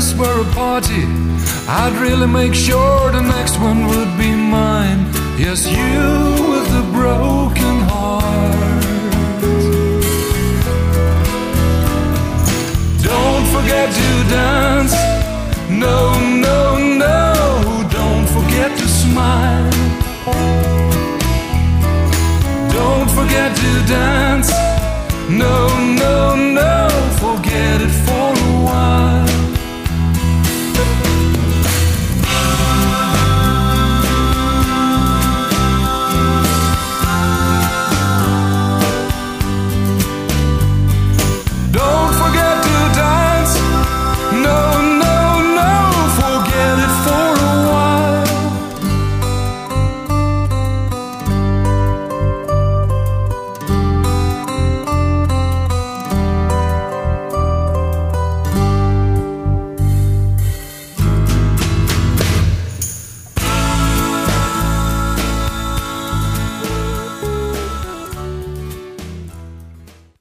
this were a party, I'd really make sure the next one would be mine. Yes, you with the broken heart. Don't forget to dance. No, no, no. Don't forget to smile. Don't forget to dance. No, no,